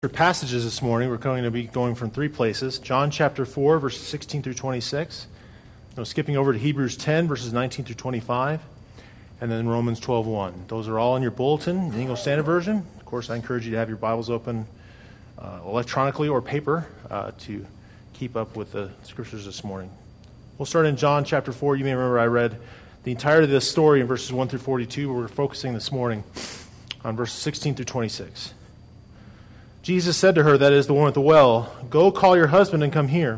Passages this morning. We're going to be going from three places. John chapter 4, verses 16 through 26. Skipping over to Hebrews 10, verses 19 through 25. And then Romans 12:1. Those are all in your bulletin, the English Standard Version. Of course, I encourage you to have your Bibles open electronically or paper to keep up with the scriptures this morning. We'll start in John chapter 4. You may remember I read the entirety of this story in verses 1 through 42, but we're focusing this morning on verses 16 through 26. Jesus said to her, that is, the woman at the well, "Go call your husband and come here."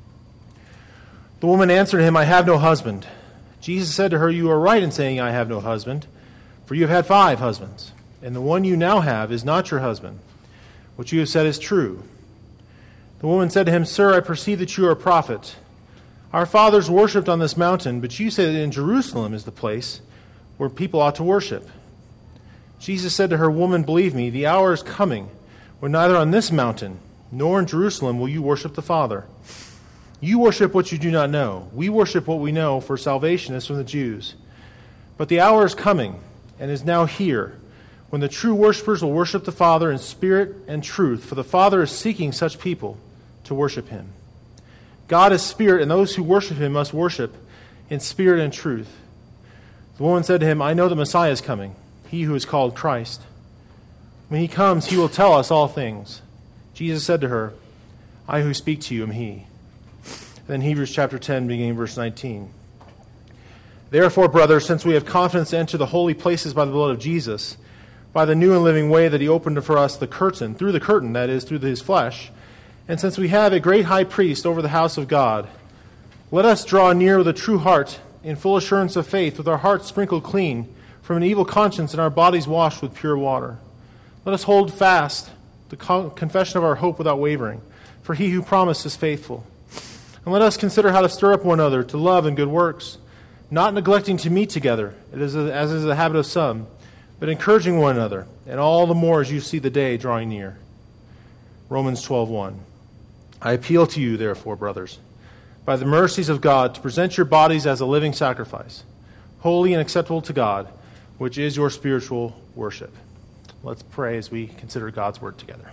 The woman answered him, "I have no husband." Jesus said to her, "You are right in saying, 'I have no husband,' for you have had 5 husbands, and the one you now have is not your husband. What you have said is true." The woman said to him, "Sir, I perceive that you are a prophet. Our fathers worshipped on this mountain, but you say that in Jerusalem is the place where people ought to worship." Jesus said to her, "Woman, believe me, the hour is coming when neither on this mountain nor in Jerusalem will you worship the Father. You worship what you do not know. We worship what we know, for salvation is from the Jews. But the hour is coming, and is now here, when the true worshipers will worship the Father in spirit and truth, for the Father is seeking such people to worship him. God is spirit, and those who worship him must worship in spirit and truth." The woman said to him, "I know the Messiah is coming, he who is called Christ. When he comes, he will tell us all things." Jesus said to her, "I who speak to you am he." Then Hebrews chapter 10, beginning verse 19. "Therefore, brothers, since we have confidence to enter the holy places by the blood of Jesus, by the new and living way that he opened for us the curtain, that is, through his flesh, and since we have a great high priest over the house of God, let us draw near with a true heart, in full assurance of faith, with our hearts sprinkled clean from an evil conscience and our bodies washed with pure water. Let us hold fast the confession of our hope without wavering, for he who promised is faithful. And let us consider how to stir up one another to love and good works, not neglecting to meet together, as is the habit of some, but encouraging one another, and all the more as you see the day drawing near." Romans 12:1. "I appeal to you, therefore, brothers, by the mercies of God, to present your bodies as a living sacrifice, holy and acceptable to God, which is your spiritual worship." Let's pray as we consider God's word together.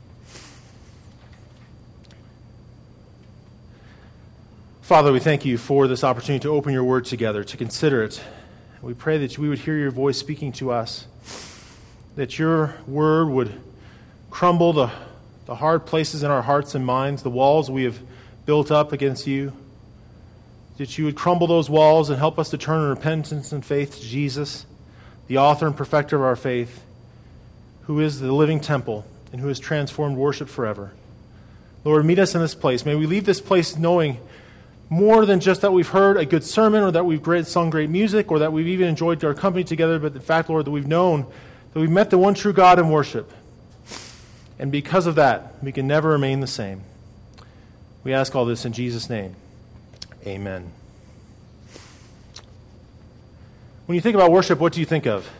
Father, we thank you for this opportunity to open your word together, to consider it. We pray that we would hear your voice speaking to us, that your word would crumble the hard places in our hearts and minds, the walls we have built up against you, that you would crumble those walls and help us to turn in repentance and faith to Jesus, the author and perfecter of our faith, who is the living temple and who has transformed worship forever. Lord, meet us in this place. May we leave this place knowing more than just that we've heard a good sermon or that we've sung great music or that we've even enjoyed our company together, but in fact, Lord, that we've known that we've met the one true God in worship. And because of that, we can never remain the same. We ask all this in Jesus' name. Amen. When you think about worship, what do you think of?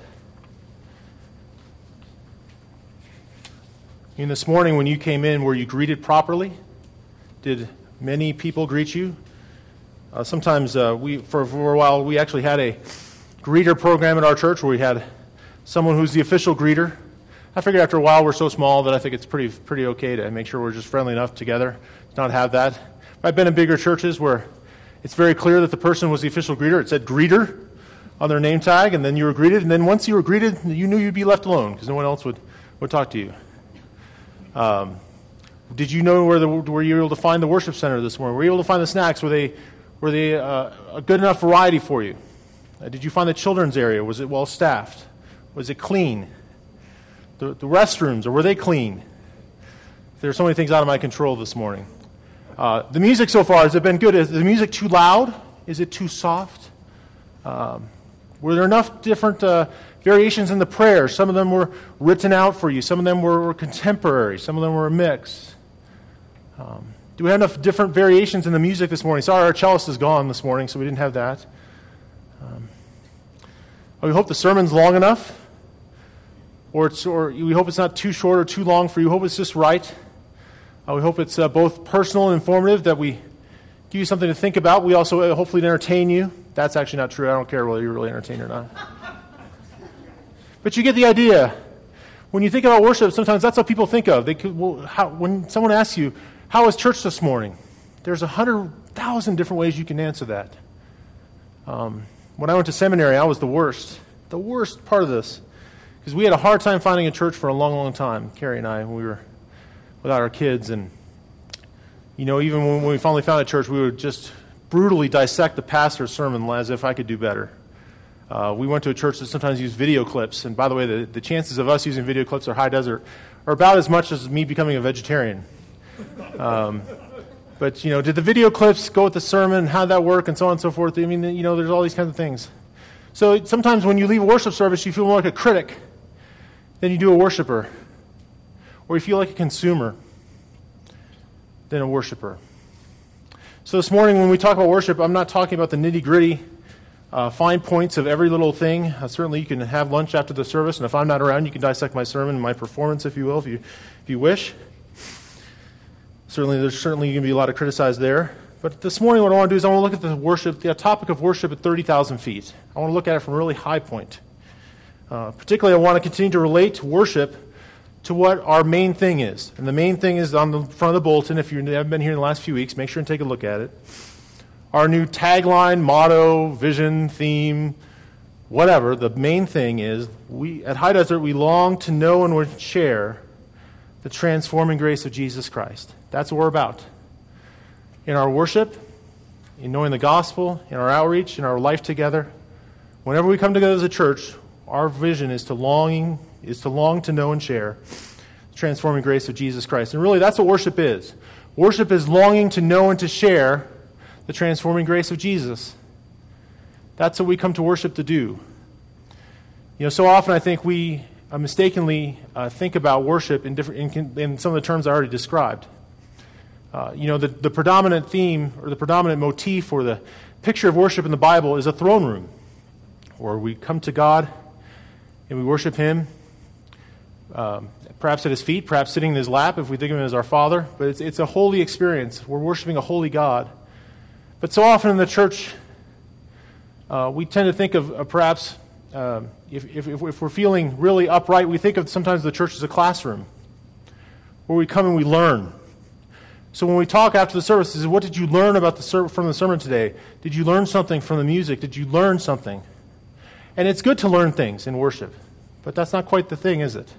This morning when you came in, were you greeted properly? Did many people greet you? Sometimes for a while, we actually had a greeter program at our church where we had someone who's the official greeter. I figured after a while we're so small that I think it's pretty okay to make sure we're just friendly enough together to not have that. I've been in bigger churches where it's very clear that the person was the official greeter. It said greeter on their name tag, and then you were greeted, and then once you were greeted, you knew you'd be left alone because no one else would talk to you. Did you know were you able to find the worship center this morning? Were you able to find the snacks? Were they a good enough variety for you? Did you find the children's area? Was it well staffed? Was it clean? The restrooms, or were they clean? There are so many things out of my control this morning. The music so far, has it been good? Is the music too loud? Is it too soft? Were there enough different variations in the prayers? Some of them were written out for you. Some of them were contemporary. Some of them were a mix. Do we have enough different variations in the music this morning? Sorry, our cellist is gone this morning, so we didn't have that. We hope the sermon's long enough, or we hope it's not too short or too long for you. We hope it's just right. We hope it's both personal and informative, that we give you something to think about. We also hopefully entertain you. That's actually not true. I don't care whether you're really entertained or not. But you get the idea. when you think about worship, sometimes that's what people think of. When someone asks you, how was church this morning? There's 100,000 different ways you can answer that. When I went to seminary, I was the worst part of this, because we had a hard time finding a church for a long, long time, Carrie and I, when we were without our kids. And, even when we finally found a church, we would just brutally dissect the pastor's sermon as if I could do better. We went to a church that sometimes used video clips, and by the way, the chances of us using video clips at High Desert are about as much as me becoming a vegetarian. But, did the video clips go with the sermon? How did that work? And so on and so forth. I mean, there's all these kinds of things. So sometimes when you leave a worship service, you feel more like a critic than you do a worshiper. Or you feel like a consumer than a worshiper. So this morning when we talk about worship, I'm not talking about the nitty-gritty fine points of every little thing. Certainly you can have lunch after the service, and if I'm not around, you can dissect my sermon and my performance, if you will, if you wish. There's certainly going to be a lot of criticized there. But this morning what I want to do is I want to look at the topic of worship at 30,000 feet. I want to look at it from a really high point. Particularly I want to continue to relate worship to what our main thing is. And the main thing is on the front of the bulletin. If you haven't been here in the last few weeks, make sure and take a look at it. Our new tagline, motto, vision, theme, whatever, the main thing is, at High Desert, we long to know and share the transforming grace of Jesus Christ. That's what we're about. In our worship, in knowing the gospel, in our outreach, in our life together, whenever we come together as a church, our vision is to long to know and share the transforming grace of Jesus Christ. And really, that's what worship is. Worship is longing to know and to share the transforming grace of Jesus. That's what we come to worship to do. So often I think we mistakenly think about worship in some of the terms I already described. The predominant theme or the predominant motif or the picture of worship in the Bible is a throne room, where we come to God and we worship Him, perhaps at His feet, perhaps sitting in His lap if we think of Him as our Father. But it's a holy experience. We're worshiping a holy God. But so often in the church, we tend to think of perhaps, if we're feeling really upright, we think of sometimes the church as a classroom, where we come and we learn. So when we talk after the service, what did you learn from the sermon today? Did you learn something from the music? Did you learn something? And it's good to learn things in worship, but that's not quite the thing, is it?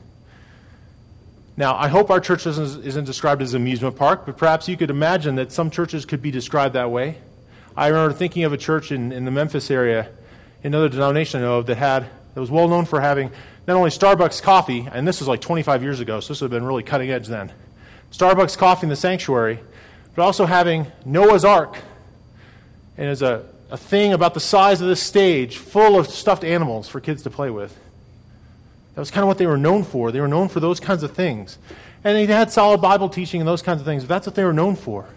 Now, I hope our church isn't described as an amusement park, but perhaps you could imagine that some churches could be described that way. I remember thinking of a church in the Memphis area, another denomination I know of, that was well known for having not only Starbucks coffee, and this was like 25 years ago, so this would have been really cutting edge then, Starbucks coffee in the sanctuary, but also having Noah's Ark, and as a thing about the size of this stage full of stuffed animals for kids to play with. That was kind of what they were known for. They were known for those kinds of things. And they had solid Bible teaching and those kinds of things, but that's what they were known for.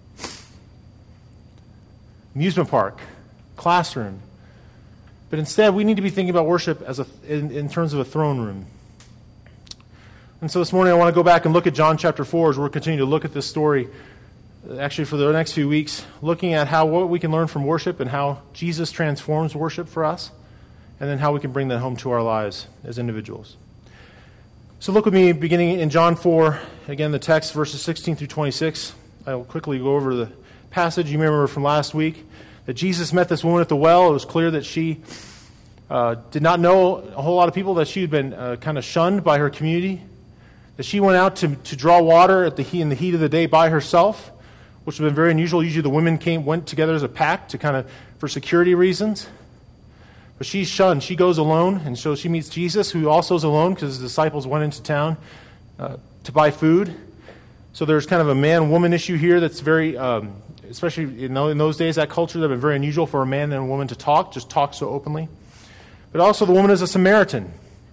Amusement park, classroom. But instead, we need to be thinking about worship in terms of a throne room. And so this morning I want to go back and look at John chapter 4 as we're continuing to look at this story, actually for the next few weeks, looking at what we can learn from worship and how Jesus transforms worship for us, and then how we can bring that home to our lives as individuals. So look with me beginning in John 4, again the text, verses 16 through 26. I will quickly go over the passage. You remember from last week that Jesus met this woman at the well. It was clear that she did not know a whole lot of people, that she had been kind of shunned by her community, that she went out to draw water in the heat of the day by herself, which would have been very unusual. Usually the women went together as a pack for security reasons. But she's shunned. She goes alone, and so she meets Jesus, who also is alone because his disciples went into town to buy food. So there's kind of a man-woman issue here that's very, especially in those days, that culture, that would be very unusual for a man and a woman to just talk so openly. But also the woman is a Samaritan.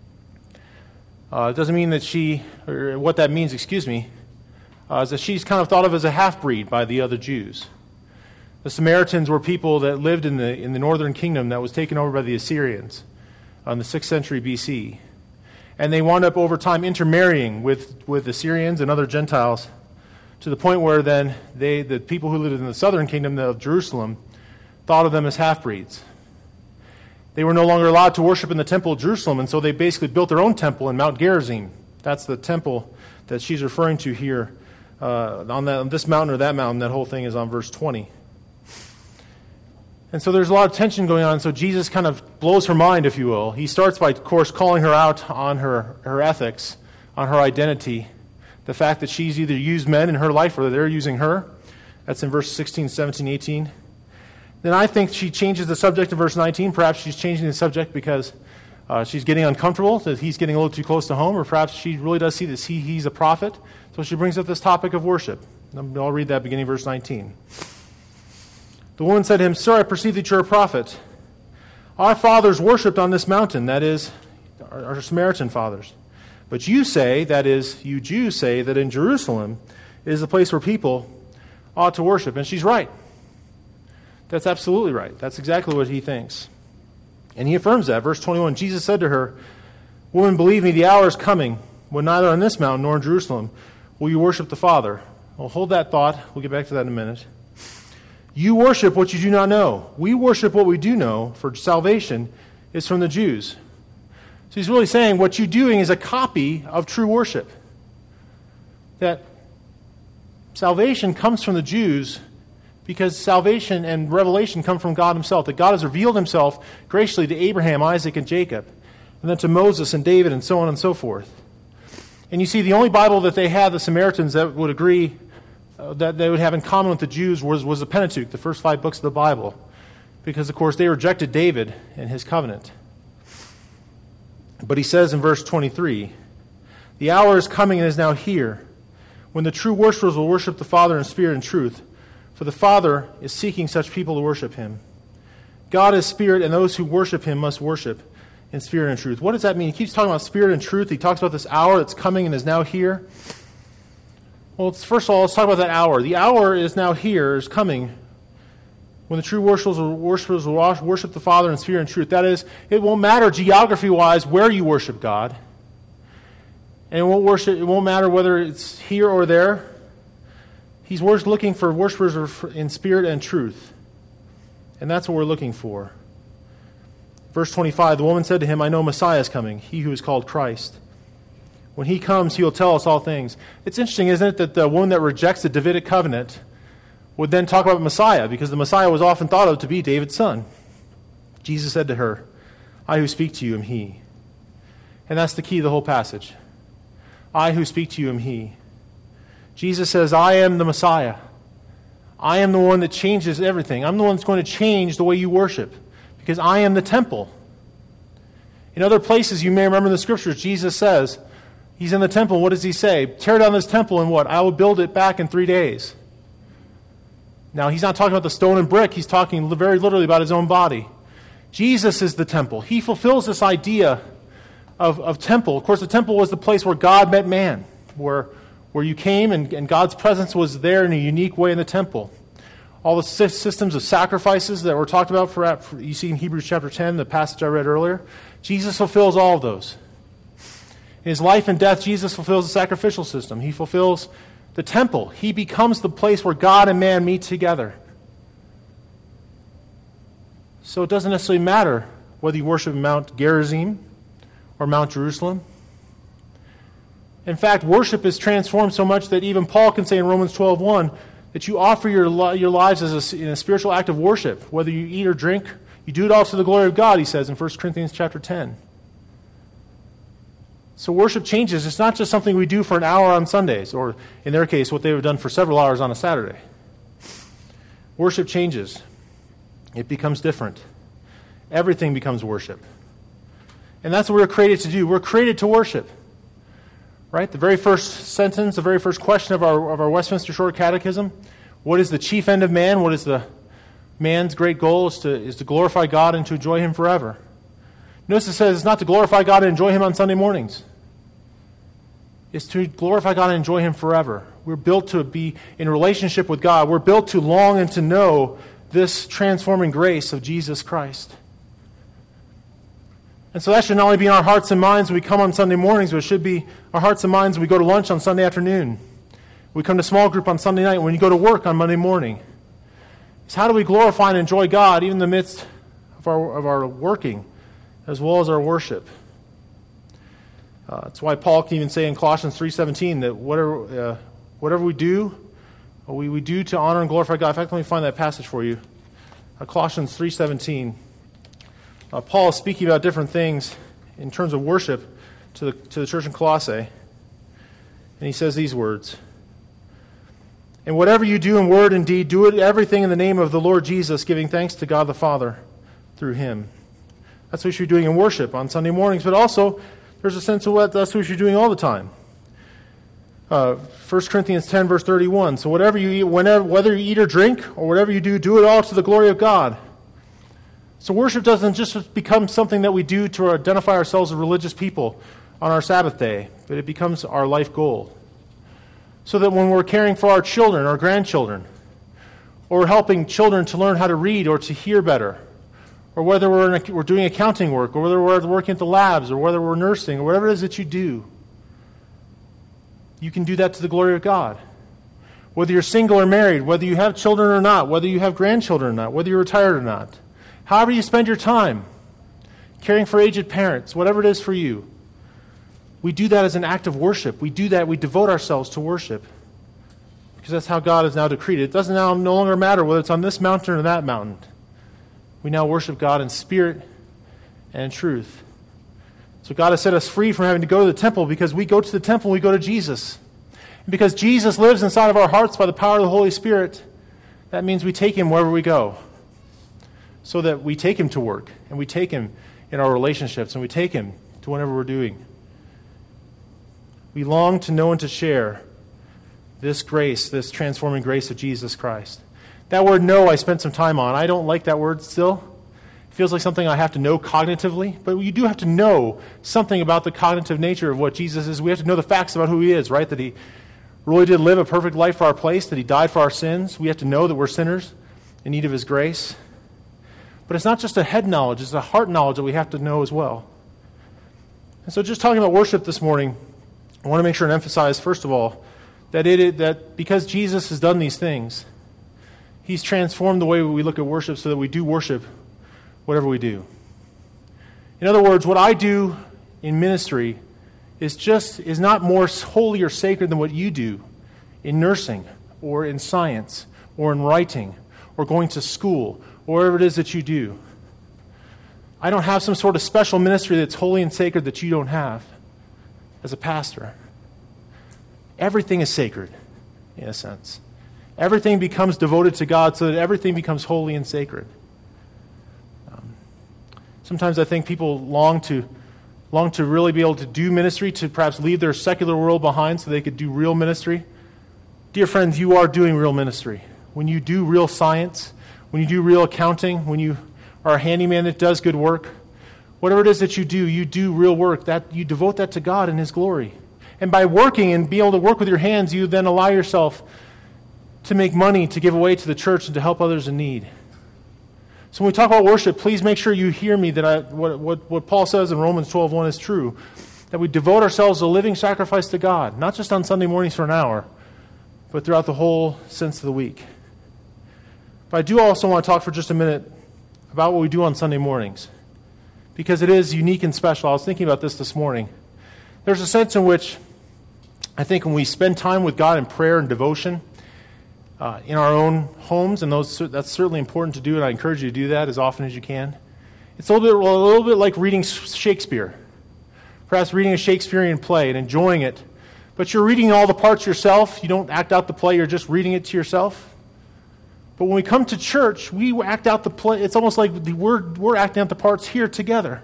It doesn't mean that what that means, is that she's kind of thought of as a half-breed by the other Jews. The Samaritans were people that lived in the northern kingdom that was taken over by the Assyrians in the 6th century BC. And they wound up over time intermarrying with Assyrians and other Gentiles, to the point where then the people who lived in the southern kingdom of Jerusalem thought of them as half-breeds. They were no longer allowed to worship in the temple of Jerusalem, and so they basically built their own temple in Mount Gerizim. That's the temple that she's referring to here on this mountain or that mountain. That whole thing is on verse 20. And so there's a lot of tension going on, so Jesus kind of blows her mind, if you will. He starts by, of course, calling her out on her ethics, on her identity, the fact that she's either used men in her life or they're using her. That's in verse 16, 17, 18. Then I think she changes the subject in verse 19. Perhaps she's changing the subject because she's getting uncomfortable, that he's getting a little too close to home, or perhaps she really does see that he's a prophet. So she brings up this topic of worship. I'll read that beginning verse 19. The woman said to him, "Sir, I perceive that you're a prophet. Our fathers worshipped on this mountain," that is, our Samaritan fathers. "But you say," that is, you Jews say, "that in Jerusalem is the place where people ought to worship." And she's right. That's absolutely right. That's exactly what he thinks. And he affirms that. Verse 21, Jesus said to her, "Woman, believe me, the hour is coming when neither on this mountain nor in Jerusalem will you worship the Father." Well, hold that thought. We'll get back to that in a minute. "You worship what you do not know. We worship what we do know, for salvation is from the Jews." So he's really saying what you're doing is a copy of true worship. That salvation comes from the Jews because salvation and revelation come from God himself. That God has revealed himself graciously to Abraham, Isaac, and Jacob, and then to Moses and David, and so on and so forth. And you see, the only Bible that they had, the Samaritans, that would agree that they would have in common with the Jews was the Pentateuch, the first 5 books of the Bible. Because, of course, they rejected David and his covenant. But he says in verse 23, "The hour is coming and is now here, when the true worshipers will worship the Father in spirit and truth, for the Father is seeking such people to worship him. God is spirit, and those who worship him must worship in spirit and truth." What does that mean? He keeps talking about spirit and truth. He talks about this hour that's coming and is now here. Well, first of all, let's talk about that hour. The hour is now here, is coming, when the true worshipers will worship the Father in spirit and truth. That is, it won't matter geography-wise where you worship God. And it won't matter whether it's here or there. He's looking for worshipers in spirit and truth. And that's what we're looking for. Verse 25, the woman said to him, "I know Messiah is coming, he who is called Christ. When he comes, he will tell us all things." It's interesting, isn't it, that the woman that rejects the Davidic covenant would then talk about Messiah, because the Messiah was often thought of to be David's son. Jesus said to her, "I who speak to you am he." And that's the key to the whole passage. I who speak to you am he. Jesus says, I am the Messiah. I am the one that changes everything. I'm the one that's going to change the way you worship, because I am the temple. In other places, you may remember in the Scriptures, Jesus says, he's in the temple. What does he say? "Tear down this temple and what? I will build it back in 3 days." Now, he's not talking about the stone and brick. He's talking very literally about his own body. Jesus is the temple. He fulfills this idea of temple. Of course, the temple was the place where God met man, where you came and God's presence was there in a unique way in the temple. All the systems of sacrifices that were talked about, you see in Hebrews chapter 10, the passage I read earlier, Jesus fulfills all of those. In his life and death, Jesus fulfills the sacrificial system. He fulfills the temple. He becomes the place where God and man meet together. So it doesn't necessarily matter whether you worship Mount Gerizim or Mount Jerusalem. In fact, worship is transformed so much that even Paul can say in Romans 12:1 that you offer your lives in a spiritual act of worship. Whether you eat or drink, you do it all to the glory of God, he says in 1 Corinthians chapter 10. So worship changes. It's not just something we do for an hour on Sundays, or in their case, what they would have done for several hours on a Saturday. Worship changes. It becomes different. Everything becomes worship. And that's what we're created to do. We're created to worship. Right? The very first sentence, the very first question of our Westminster Short Catechism, what is the chief end of man? What is the man's great goal? Is to glorify God and to enjoy him forever. Notice it says it's not to glorify God and enjoy him on Sunday mornings. It's to glorify God and enjoy him forever. We're built to be in relationship with God. We're built to long and to know this transforming grace of Jesus Christ. And so that should not only be in our hearts and minds when we come on Sunday mornings, but it should be our hearts and minds when we go to lunch on Sunday afternoon. We come to small group on Sunday night, when you go to work on Monday morning. It's how do we glorify and enjoy God even in the midst of our working as well as our worship. That's why Paul can even say in Colossians 3:17 that whatever we do, we do to honor and glorify God. In fact, let me find that passage for you. Colossians 3:17. Paul is speaking about different things in terms of worship to the church in Colossae. And he says these words. And whatever you do in word and deed, do it everything in the name of the Lord Jesus, giving thanks to God the Father through him. That's what we should be doing in worship on Sunday mornings, but also there's a sense of that's what we should be doing all the time. 1 Corinthians 10, verse 31. So whatever you eat, whether you eat or drink, or whatever you do it all to the glory of God. So worship doesn't just become something that we do to identify ourselves as religious people on our Sabbath day, but it becomes our life goal. So that when we're caring for our children, our grandchildren, or helping children to learn how to read or to hear better, or whether we're doing accounting work, or whether we're working at the labs, or whether we're nursing, or whatever it is that you do, you can do that to the glory of God. Whether you're single or married, whether you have children or not, whether you have grandchildren or not, whether you're retired or not, however you spend your time, caring for aged parents, whatever it is for you, we do that as an act of worship. We do that, we devote ourselves to worship. Because that's how God has now decreed it. It doesn't now no longer matter whether it's on this mountain or that mountain. We now worship God in spirit and in truth. So God has set us free from having to go to the temple because we go to the temple and we go to Jesus. And because Jesus lives inside of our hearts by the power of the Holy Spirit, that means we take him wherever we go. So that we take him to work, and we take him in our relationships, and we take him to whatever we're doing. We long to know and to share this grace, this transforming grace of Jesus Christ. That word know I spent some time on. I don't like that word still. It feels like something I have to know cognitively, but you do have to know something about the cognitive nature of what Jesus is. We have to know the facts about who he is, right? That he really did live a perfect life for our place, that he died for our sins. We have to know that we're sinners in need of his grace. But it's not just a head knowledge, it's a heart knowledge that we have to know as well. And so just talking about worship this morning, I want to make sure and emphasize, first of all, that because Jesus has done these things, he's transformed the way we look at worship so that we do worship whatever we do. In other words, what I do in ministry is not more holy or sacred than what you do in nursing or in science or in writing or going to school or whatever it is that you do. I don't have some sort of special ministry that's holy and sacred that you don't have as a pastor. Everything is sacred, in a sense. Everything becomes devoted to God so that everything becomes holy and sacred. Sometimes I think people long to really be able to do ministry, to perhaps leave their secular world behind so they could do real ministry. Dear friends, you are doing real ministry. When you do real science, when you do real accounting, when you are a handyman that does good work, whatever it is that you do real work, that you devote that to God and his glory. And by working and being able to work with your hands, you then allow yourself to make money to give away to the church and to help others in need. So when we talk about worship, please make sure you hear me that what Paul says in Romans 12:1 is true, that we devote ourselves as a living sacrifice to God, not just on Sunday mornings for an hour, but throughout the whole sense of the week. But I do also want to talk for just a minute about what we do on Sunday mornings, because it is unique and special. I was thinking about this morning. There's a sense in which I think when we spend time with God in prayer and devotion in our own homes, and that's certainly important to do, and I encourage you to do that as often as you can. It's a little bit like reading Shakespeare, perhaps reading a Shakespearean play and enjoying it, but you're reading all the parts yourself. You don't act out the play, you're just reading it to yourself. But when we come to church, we act out the play. It's almost like we're acting out the parts here together.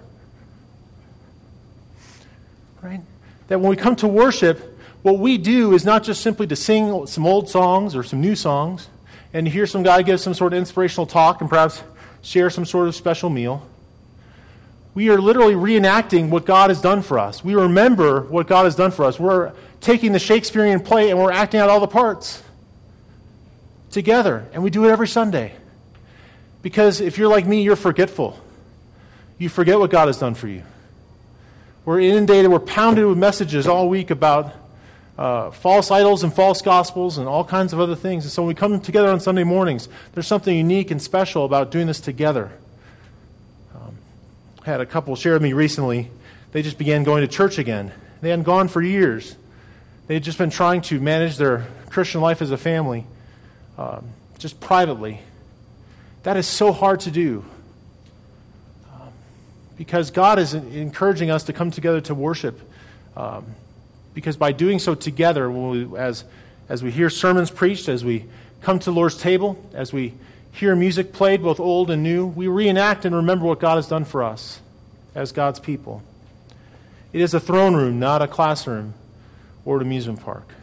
Right? That when we come to worship, what we do is not just simply to sing some old songs or some new songs and to hear some guy give some sort of inspirational talk and perhaps share some sort of special meal. We are literally reenacting what God has done for us. We remember what God has done for us. We're taking the Shakespearean play and we're acting out all the parts together. And we do it every Sunday. Because if you're like me, you're forgetful. You forget what God has done for you. We're inundated, we're pounded with messages all week about false idols and false gospels and all kinds of other things. And so when we come together on Sunday mornings, there's something unique and special about doing this together. had a couple share with me recently. They just began going to church again. They hadn't gone for years. They had just been trying to manage their Christian life as a family, just privately. That is so hard to do. Because God is encouraging us to come together to worship. Because by doing so together, as we hear sermons preached, as we come to the Lord's table, as we hear music played, both old and new, we reenact and remember what God has done for us as God's people. It is a throne room, not a classroom or an amusement park.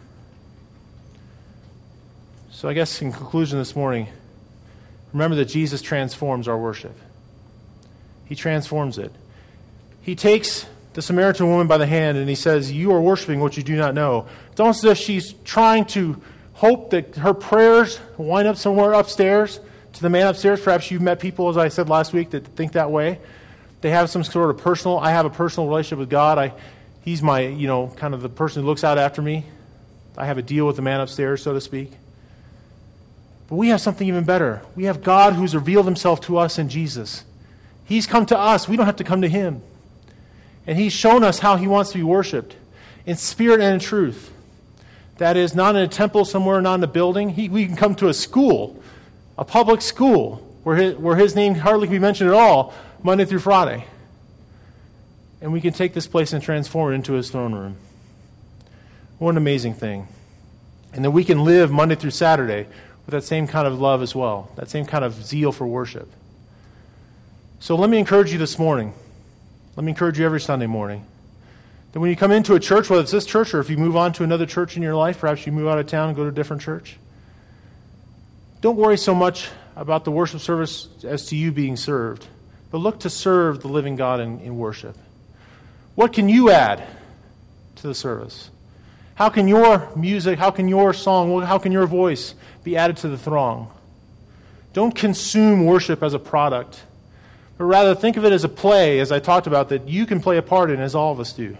So I guess in conclusion this morning, remember that Jesus transforms our worship. He transforms it. He takes the Samaritan woman by the hand and he says, "You are worshiping what you do not know." It's almost as if she's trying to hope that her prayers wind up somewhere upstairs to the man upstairs. Perhaps you've met people, as I said last week, that think that way. They have some sort of I have a personal relationship with God. He's my, kind of the person who looks out after me. I have a deal with the man upstairs, so to speak. But we have something even better. We have God who's revealed himself to us in Jesus. He's come to us. We don't have to come to him. And he's shown us how he wants to be worshipped in spirit and in truth. That is, not in a temple somewhere, not in a building. We can come to a school, a public school, where his name hardly can be mentioned at all, Monday through Friday. And we can take this place and transform it into his throne room. What an amazing thing. And then we can live Monday through Saturday with that same kind of love as well, that same kind of zeal for worship. So let me encourage you this morning. Let me encourage you every Sunday morning that when you come into a church, whether it's this church or if you move on to another church in your life, perhaps you move out of town and go to a different church, don't worry so much about the worship service as to you being served, but look to serve the living God in worship. What can you add to the service? How can your music, how can your song, how can your voice be added to the throng? Don't consume worship as a product, but rather think of it as a play, as I talked about, that you can play a part in, as all of us do.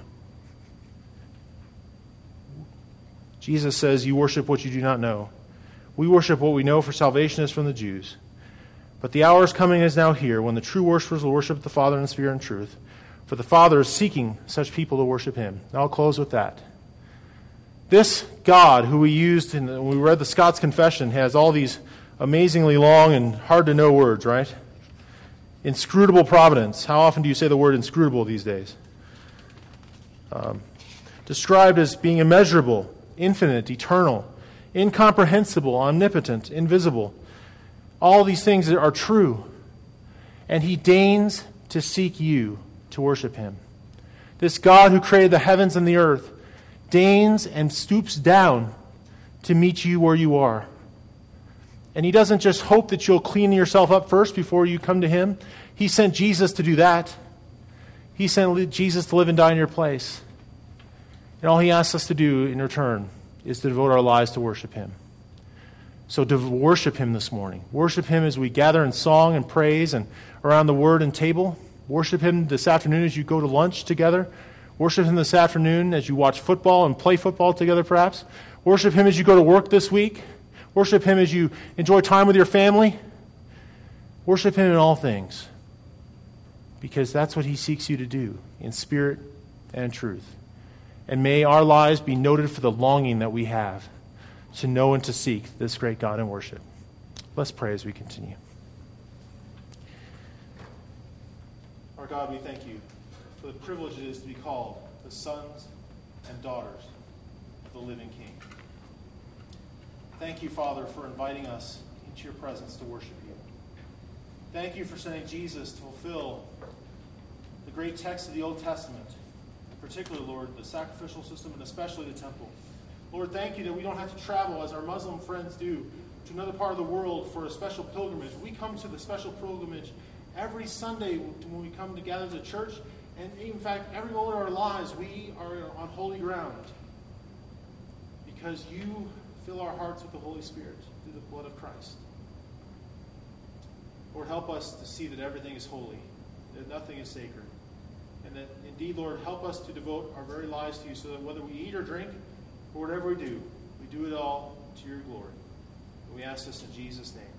Jesus says, "You worship what you do not know." We worship what we know, for salvation is from the Jews. But the hour is coming, is now here, when the true worshipers will worship the Father in spirit and truth. For the Father is seeking such people to worship him. And I'll close with that. This God who we used when we read the Scots Confession has all these amazingly long and hard-to-know words, right? Inscrutable providence. How often do you say the word inscrutable these days? Described as being immeasurable, infinite, eternal, incomprehensible, omnipotent, invisible. All these things are true. And he deigns to seek you to worship him. This God who created the heavens and the earth deigns and stoops down to meet you where you are. And he doesn't just hope that you'll clean yourself up first before you come to him. He sent Jesus to do that. He sent Jesus to live and die in your place. And all he asks us to do in return is to devote our lives to worship him. So to worship him this morning. Worship him as we gather in song and praise and around the word and table. Worship him this afternoon as you go to lunch together. Worship him this afternoon as you watch football and play football together perhaps. Worship him as you go to work this week. Worship him as you enjoy time with your family. Worship him in all things. Because that's what he seeks you to do, in spirit and in truth. And may our lives be noted for the longing that we have to know and to seek this great God in worship. Let's pray as we continue. Our God, we thank you for the privilege it is to be called the sons and daughters of the living King. Thank you, Father, for inviting us into your presence to worship you. Thank you for sending Jesus to fulfill the great text of the Old Testament, in particular, Lord, the sacrificial system and especially the temple. Lord, thank you that we don't have to travel, as our Muslim friends do, to another part of the world for a special pilgrimage. We come to the special pilgrimage every Sunday when we come together as a church, and in fact, every moment of our lives, we are on holy ground because you fill our hearts with the Holy Spirit through the blood of Christ. Lord, help us to see that everything is holy, that nothing is sacred, and that indeed, Lord, help us to devote our very lives to you so that whether we eat or drink or whatever we do it all to your glory. And we ask this in Jesus' name.